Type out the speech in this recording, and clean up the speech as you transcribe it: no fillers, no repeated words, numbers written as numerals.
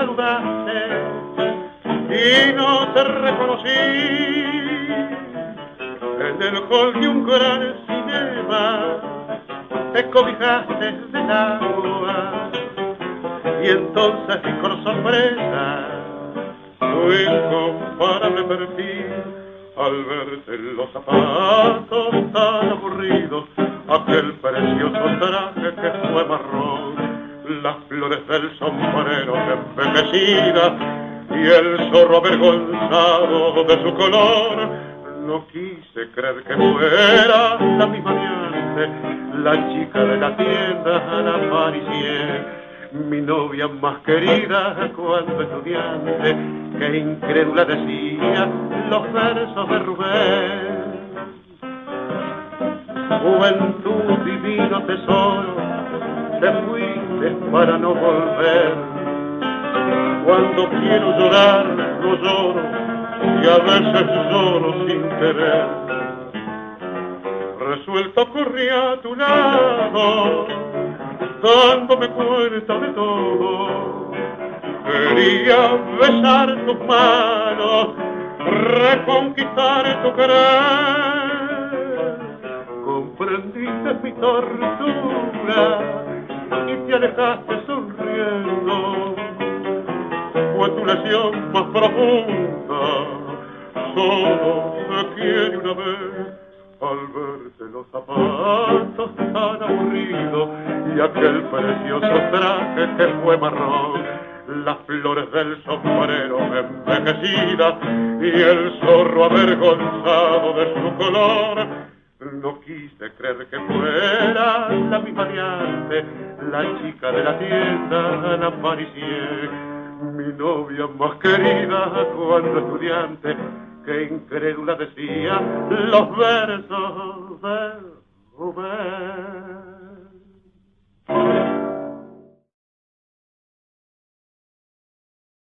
saludaste y no te reconocí. En el hall de un gran cinema te cobijaste del agua y entonces vi con sorpresa tu incomparable perfil al verte en los zapatos tan aburridos, aquel precioso traje que fue marrón, las flores del sombrero envejecidas y el zorro avergonzado de su color. No quise creer que fuera la misma de antes, la chica de la tienda, la Parisienne, mi novia más querida cuando estudiante, que incrédula decía los versos de Rubén. Juventud, divino tesoro, te fuiste para no volver. Cuando quiero llorar, no lloro, y a veces lloro sin querer. Resuelto corrí a tu lado, dándome cuenta de todo. Quería besar tus manos, reconquistar tu querer. Comprendiste mi tortura y te alejaste sonriendo. Fue tu lesión más profunda, solo te quiere una vez. Al verte los zapatos tan aburridos y aquel precioso traje que fue marrón, las flores del sombrero envejecidas y el zorro avergonzado de su color, no quise creer que fuera la misma de antes, la chica de la tienda, la Parisienne, mi novia más querida cuando estudiante, que incrédula decía los versos de Rubén.